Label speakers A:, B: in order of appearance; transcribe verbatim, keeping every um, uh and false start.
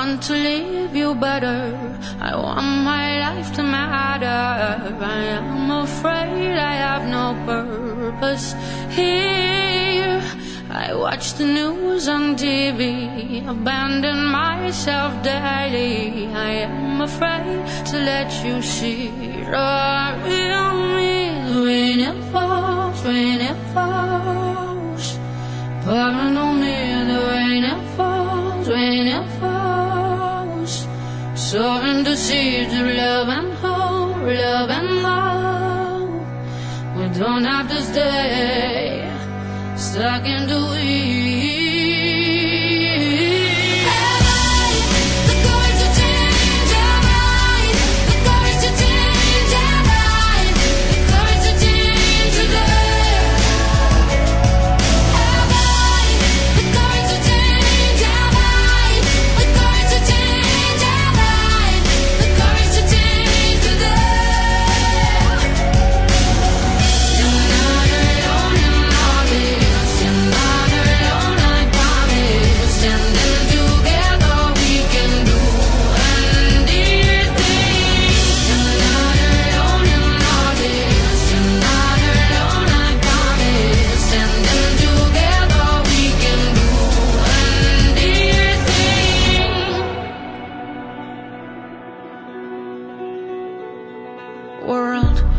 A: want to leave you better. I want my life to matter. I am afraid I have no purpose here. I watch the news on T V, abandon myself daily. I am afraid to let you see the real me. When it falls, when it falls, pouring on me, the rain it falls, when it falls, sowing the seeds of love and hope, love and hope. We don't have to stay stuck in the weeds. World